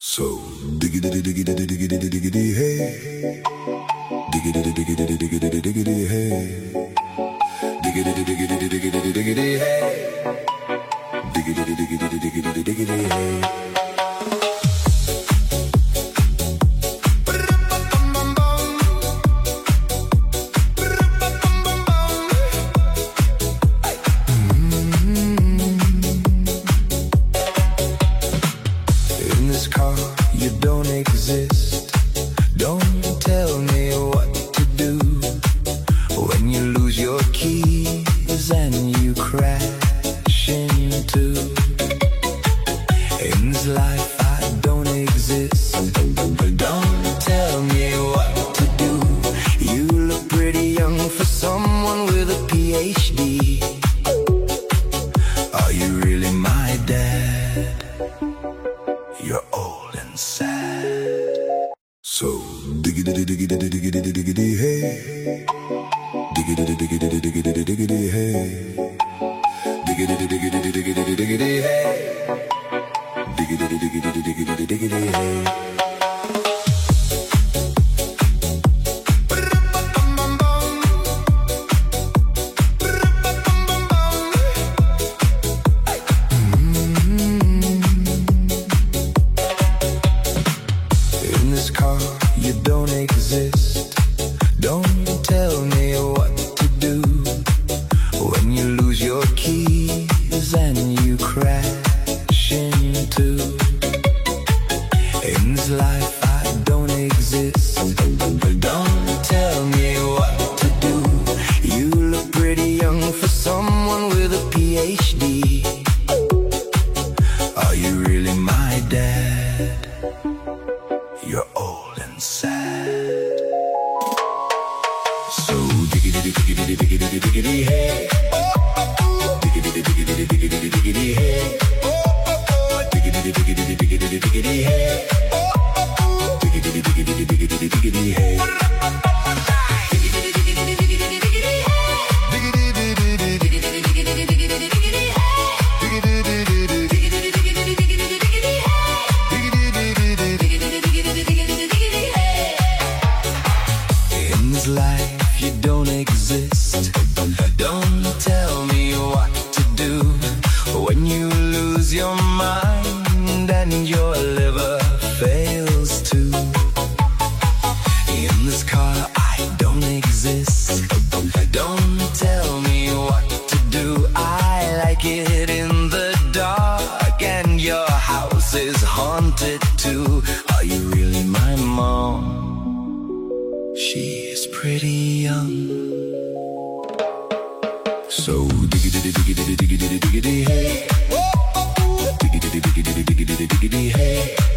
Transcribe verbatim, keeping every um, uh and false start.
So diggity diggity diggity diggity hey, diggity diggity diggity diggity hey, diggity diggity diggity diggity hey, diggity diggity diggity diggity hey. You don't exist. Don't tell me what to do when you lose your keys and you crash into. In this life I don't exist. Don't tell me what to do. You look pretty young for someone with a P H D. Are you really my dad? You're old and sad. So diggity diggity diggity diggity hey, diggity diggity diggity diggity hey, diggity diggity diggity diggity hey, diggity diggity diggity diggity hey. You don't exist. Don't tell me what to do when you lose your keys and you crash into. In this life I don't exist. Don't tell me what to do. You look pretty young for someone with a P H D. Are you really my dad? You're old and sad. So diggity diggity diggity diggity hey, diggity diggity diggity diggity hey, diggity diggity diggity diggity hey, diggity diggity diggity diggity hey. Life you don't exist. Don't tell me what to do when you lose your mind and your liver fails too. In this car I don't exist. Don't tell me what to do. I like it in the dark and your house is haunted too. Are you really my mom? She's pretty young. So diggity diggity diggity diggity hey, diggity diggity diggity diggity hey.